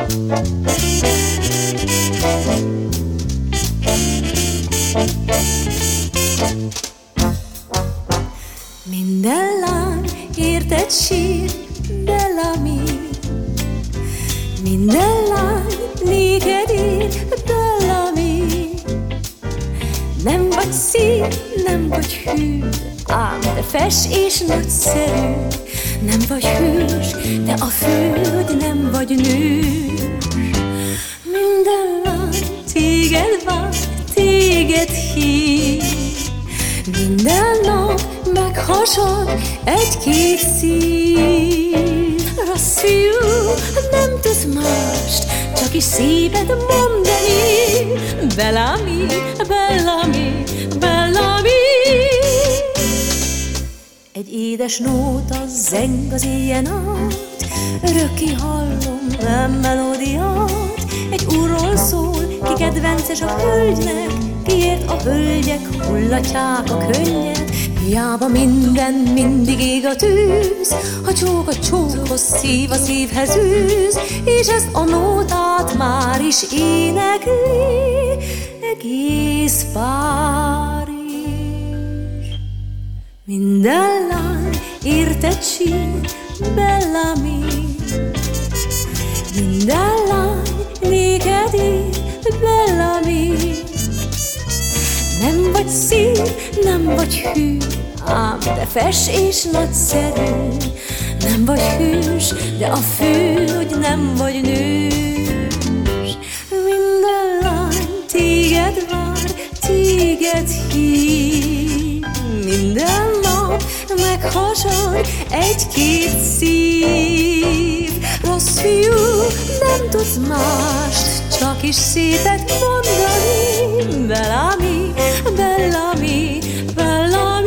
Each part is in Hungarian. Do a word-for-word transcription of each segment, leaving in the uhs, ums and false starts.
Minden lány érted sír, Bellamy. Minden lány néked ír, Bellamy. Nem vagy szín, nem vagy hű, ám te fes és nagyszerű. Nem vagy hős, de a föld nem vagy nő. Minden lány téged vár, téged hív. Minden nap meghasad egy-két szív. Rossz fiú, nem tudsz mást, csak is szépet mondani. Bellamy, Bellamy, Bellamy. Egy édes nóta zeng az éjjel át, örökké hallom a melódiát. Egy úrról szól, ki kedvences a hölgynek, kiért a hölgyek hullatják a könnyet. Hiába minden mindig ég a tűz, ha csók a csókhoz, szív a szívhez űz, és ezt a nótát már is énekli egész Párizs. Minden lány érted sír, Bellamy. Minden lány néked ír, Bellamy. Nem vagy szín, nem vagy hű, ám te fes és nagyszerű. Nem vagy hős, de a fő, hogy nem vagy nős. Minden lány téged vár, téged hív. Minden nap meghasad egy-két szív. Rossz fiú, nem tudsz mást, csak is szépet mondani. Bellamy, Bellamy, Bellamy.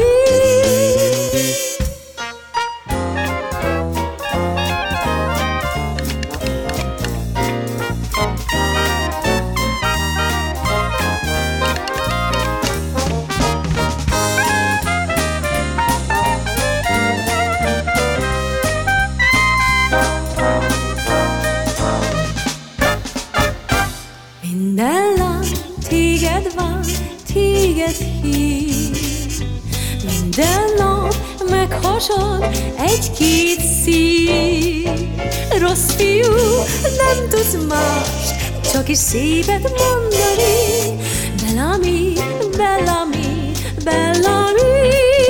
Minden lány téged vár, téged hív. Minden nap meghasad egy-két szív. Rossz fiú, nem tudsz más, csak is szépet mondani. Bellamy, Bellamy, Bellamy.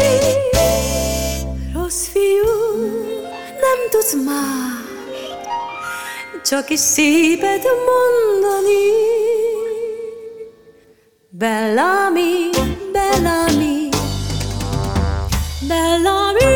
Rossz fiú, nem tudsz más, csak is szépet mondani. Bellamy, Bellamy, Bellamy.